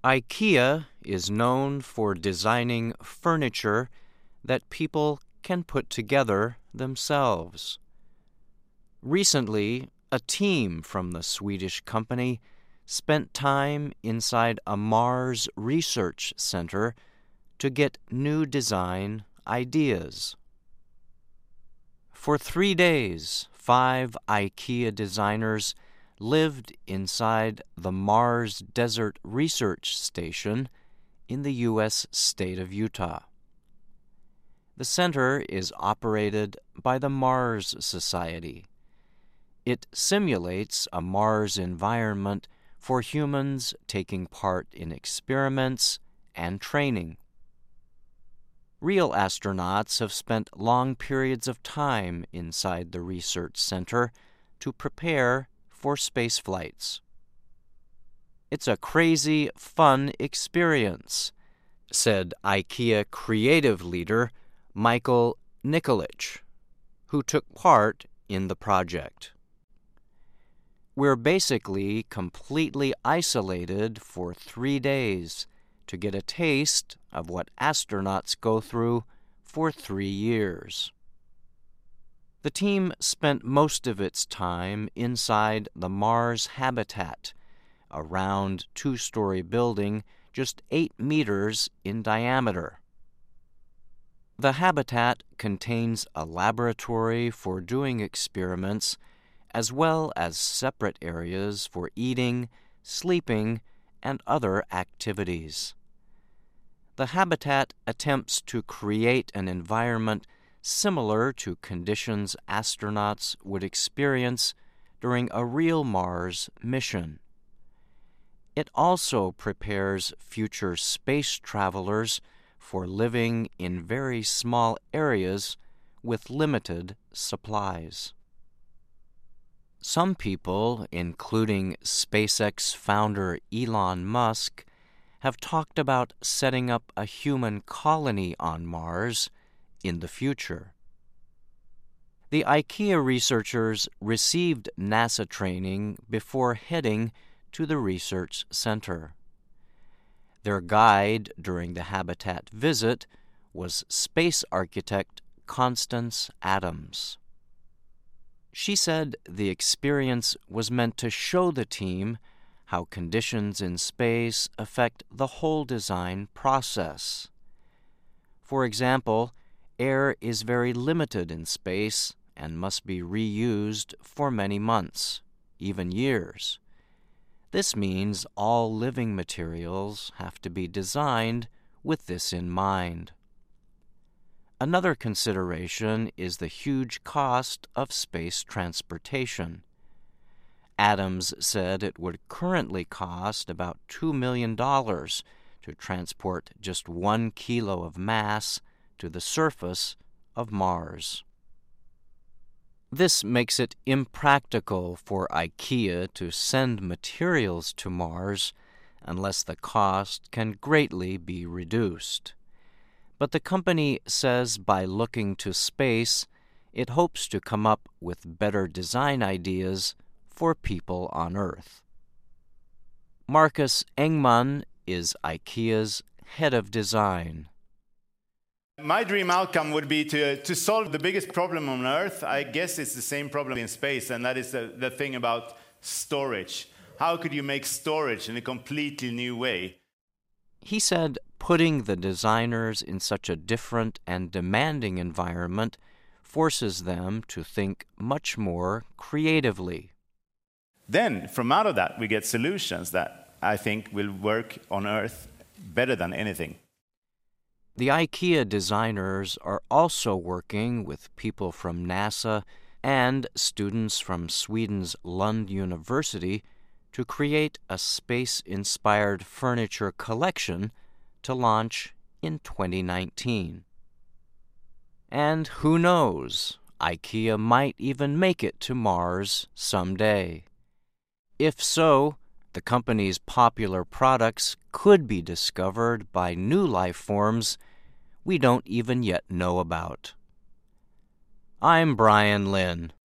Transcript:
IKEA is known for designing furniture that people can put together themselves. Recently, a team from the Swedish company spent time inside a Mars research center to get new design ideas. For 3 days, 5 IKEA designers lived inside the Mars Desert Research Station in the U.S. state of Utah. The center is operated by the Mars Society. It simulates a Mars environment for humans taking part in experiments and training. Real astronauts have spent long periods of time inside the research center to prepare for space flights. It's a crazy, fun experience, said IKEA creative leader Michael Nikolic, who took part in the project. We're basically completely isolated for 3 days to get a taste of what astronauts go through for 3 years. The team spent most of its time inside the Mars Habitat, a round 2-story building just 8 meters in diameter. The habitat contains a laboratory for doing experiments, as well as separate areas for eating, sleeping, and other activities. The habitat attempts to create an environment similar to conditions astronauts would experience during a real Mars mission. It also prepares future space travelers for living in very small areas with limited supplies. Some people, including SpaceX founder Elon Musk, have talked about setting up a human colony on Mars in the future. The IKEA researchers received NASA training before heading to the research center. Their guide during the habitat visit was space architect Constance Adams. She said the experience was meant to show the team how conditions in space affect the whole design process. For example, air is very limited in space and must be reused for many months, even years. This means all living materials have to be designed with this in mind. Another consideration is the huge cost of space transportation. Adams said it would currently cost about $2 million to transport just 1 kilo of mass to the surface of Mars. This makes it impractical for IKEA to send materials to Mars unless the cost can greatly be reduced. But the company says by looking to space, it hopes to come up with better design ideas for people on Earth. Marcus Engman is IKEA's head of design. My dream outcome would be to solve the biggest problem on Earth. I guess it's the same problem in space, and that is the thing about storage. How could you make storage in a completely new way? He said putting the designers in such a different and demanding environment forces them to think much more creatively. Then, from out of that, we get solutions that I think will work on Earth better than anything. The IKEA designers are also working with people from NASA and students from Sweden's Lund University to create a space-inspired furniture collection to launch in 2019. And who knows, IKEA might even make it to Mars someday. If so, the company's popular products could be discovered by new life forms we don't even yet know about. I'm Brian Lynn.